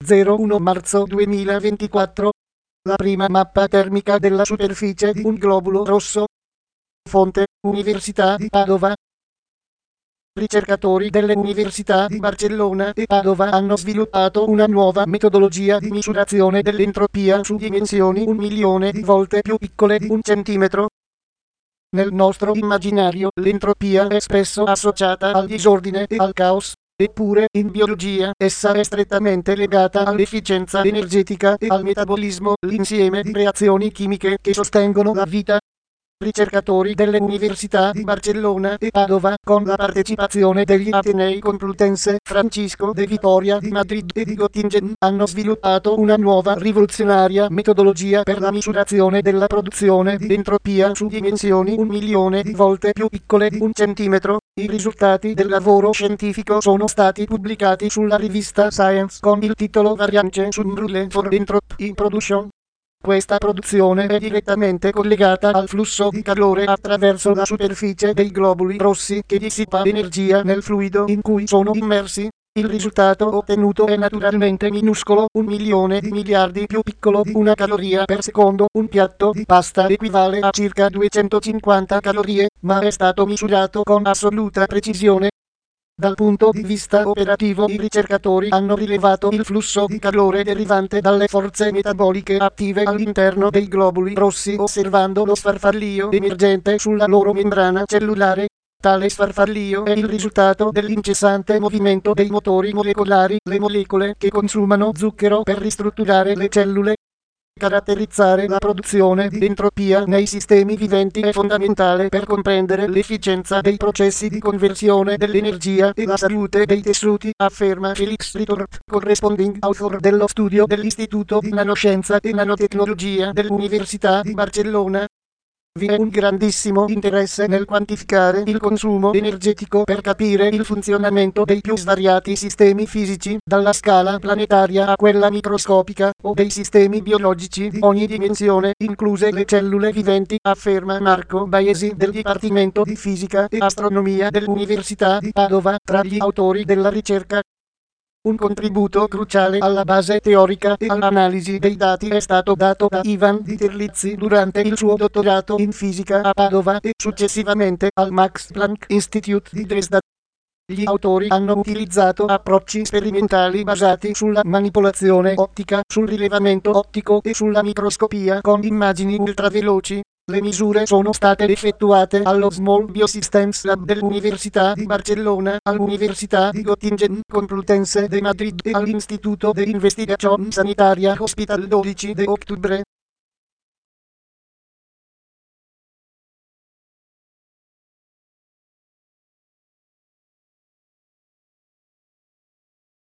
01 marzo 2024. La prima mappa termica della superficie di un globulo rosso. Fonte: Università di Padova. Ricercatori delle università di Barcellona e Padova hanno sviluppato una nuova metodologia di misurazione dell'entropia su dimensioni 1.000.000 di volte più piccole di 1 centimetro. Nel nostro immaginario l'entropia è spesso associata al disordine e al caos, eppure in biologia essa è strettamente legata all'efficienza energetica e al metabolismo, l'insieme di reazioni chimiche che sostengono la vita. Ricercatori delle università di Barcellona e Padova, con la partecipazione degli Atenei Complutense, Francisco de Vitoria di Madrid e di Göttingen, hanno sviluppato una nuova rivoluzionaria metodologia per la misurazione della produzione di entropia su dimensioni 1.000.000 di volte più piccole di 1 centimetro. I risultati del lavoro scientifico sono stati pubblicati sulla rivista Science con il titolo Variance Sumbrule for Entropy Production. Questa produzione è direttamente collegata al flusso di calore attraverso la superficie dei globuli rossi che dissipa energia nel fluido in cui sono immersi. Il risultato ottenuto è naturalmente minuscolo, 1.000.000 di miliardi più piccolo di una caloria per secondo. Un piatto di pasta equivale a circa 250 calorie, ma è stato misurato con assoluta precisione. Dal punto di vista operativo, i ricercatori hanno rilevato il flusso di calore derivante dalle forze metaboliche attive all'interno dei globuli rossi osservando lo sfarfallio emergente sulla loro membrana cellulare. Tale sfarfallio è il risultato dell'incessante movimento dei motori molecolari, le molecole che consumano zucchero per ristrutturare le cellule. Caratterizzare la produzione di entropia nei sistemi viventi è fondamentale per comprendere l'efficienza dei processi di conversione dell'energia e la salute dei tessuti, afferma Felix Rittort, corresponding author dello studio dell'Istituto di Nanoscienza e Nanotecnologia dell'Università di Barcellona. Vi è un grandissimo interesse nel quantificare il consumo energetico per capire il funzionamento dei più svariati sistemi fisici, dalla scala planetaria a quella microscopica, o dei sistemi biologici di ogni dimensione, incluse le cellule viventi, afferma Marco Baesi del Dipartimento di Fisica e Astronomia dell'Università di Padova, tra gli autori della ricerca. Un contributo cruciale alla base teorica e all'analisi dei dati è stato dato da Ivan Diterlizzi durante il suo dottorato in fisica a Padova e successivamente al Max Planck Institute di Dresda. Gli autori hanno utilizzato approcci sperimentali basati sulla manipolazione ottica, sul rilevamento ottico e sulla microscopia con immagini ultraveloci. Le misure sono state effettuate allo Small Biosystems Lab dell'Università di Barcellona, all'Università di Göttingen Complutense de Madrid e all'Instituto de Investigación Sanitaria Hospital 12 de Octubre.